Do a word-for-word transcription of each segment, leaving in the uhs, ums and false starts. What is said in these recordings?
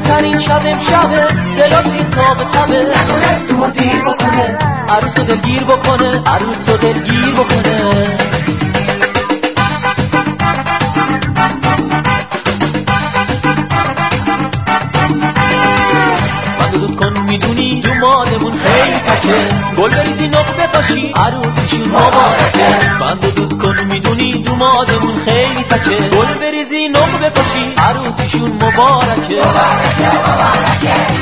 بهترین شب امشبه، دلات این تاب تبه، نکنه تو ما دیر بکنه، عروس رو دلگیر بکنه، عروس رو دلگیر بکنه. میدونی دومادمون خیلی تکه، گل بریزی نقطه باشی عروسیشون مبارکه. اسفند و دود کن میدونی دومادمون خیلی تکه، گل بریزی نقطه باشی عروسیشون مبارکه مبارکه مبارکه.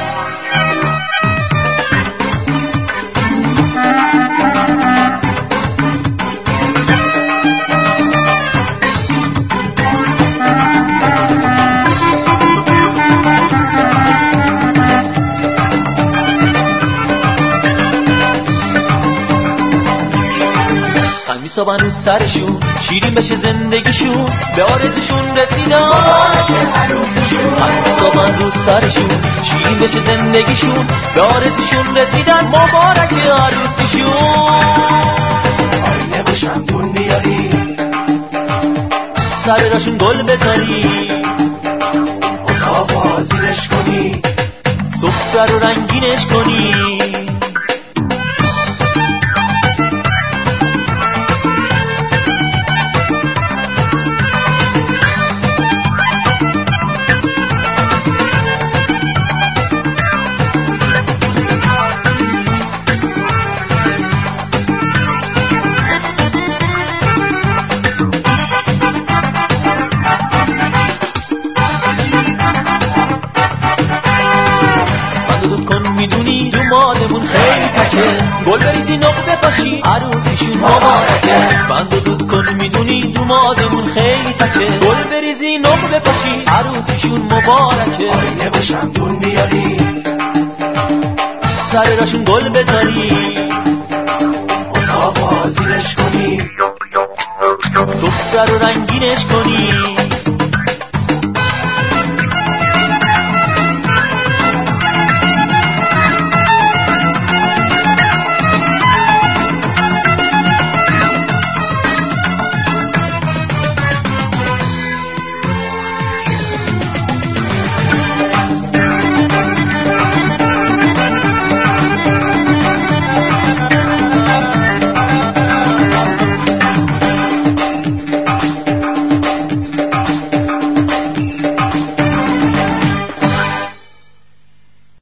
میسابن رو سرشون، شیرین بشه زندگیشون، به آرزوشون رسیدن مبارکه عروسشون. میسابن رو سرشون، شیرین بشه زندگیشون، به آرزوشون رسیدن مبارکه عروسشون. آینه و شمدون بیاری، سر راشون گل بذاری، اتاق آزینش کنی، سفره رو رنگینش کنی. میدونی دومادمون خیلی تکه، گل بریزی نقطه باشی عروسیشون مبارکه. اسفند و دود کن میدونی دومادمون خیلی تکه، گل بریزی نقطه باشی عروسیشون مبارکه. آینه و شمدون بیاری، سر راشون گل بذاری، اتاق آزینش کنی، سفره رو رنگینش کنی.